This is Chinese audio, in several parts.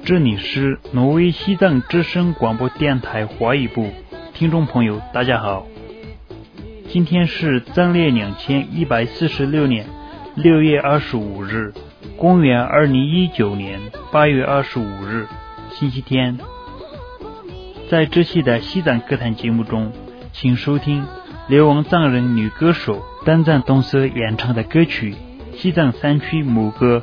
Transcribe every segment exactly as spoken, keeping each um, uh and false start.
这里是挪威西藏之声广播电台华语部，听众朋友大家好，今天是藏历两千一百四十六年六月二十五日，公元二零一九年八月二十五日，星期天。在这期的西藏歌坛节目中，请收听流亡藏人女歌手丹赞东瑟演唱的歌曲《西藏山区母歌》。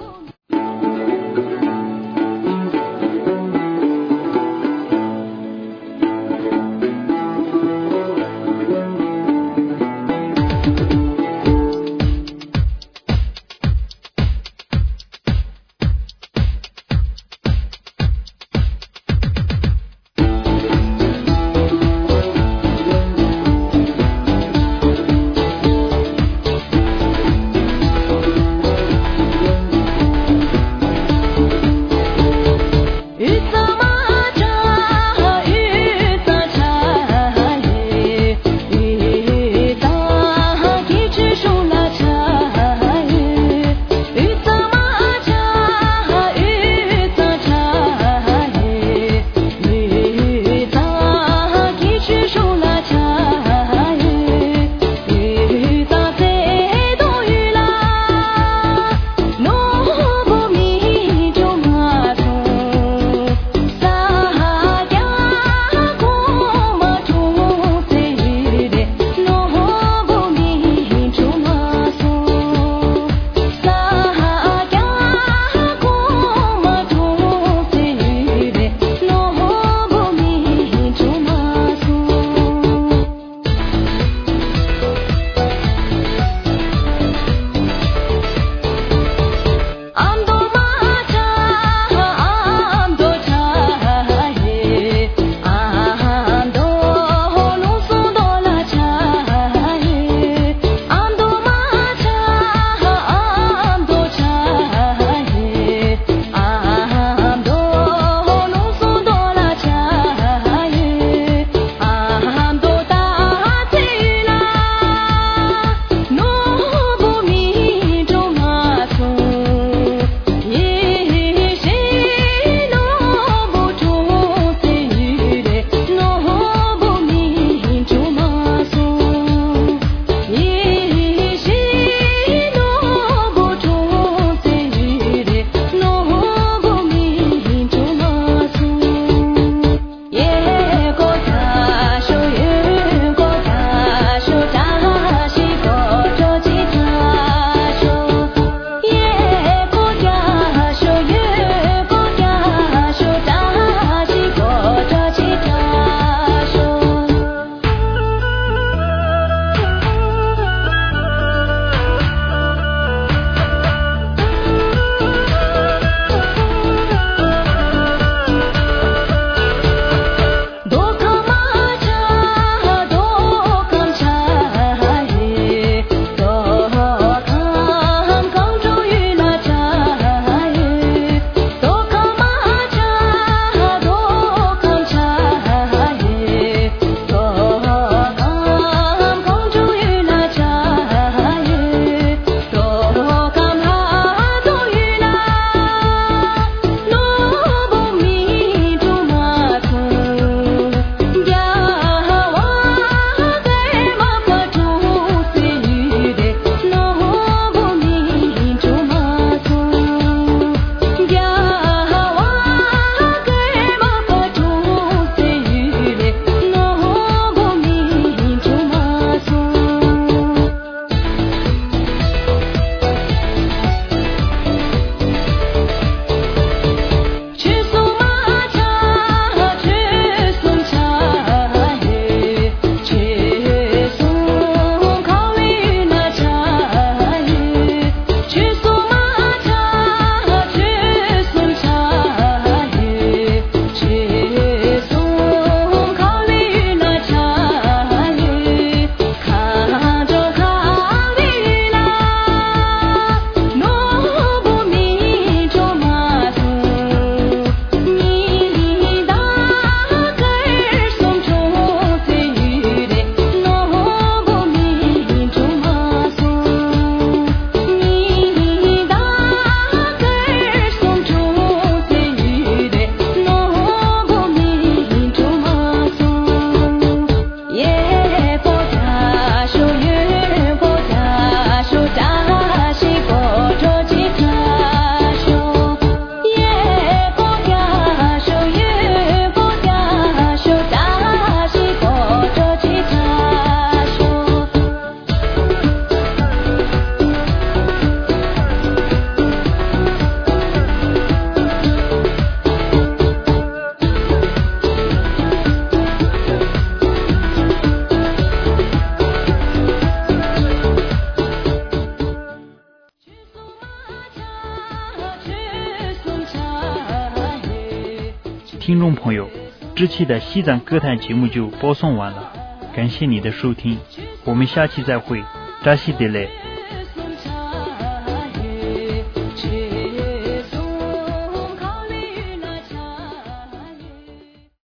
众朋友，这期的西藏歌坛节目就播送完了，感谢你的收听，我们下期再会，扎西德勒。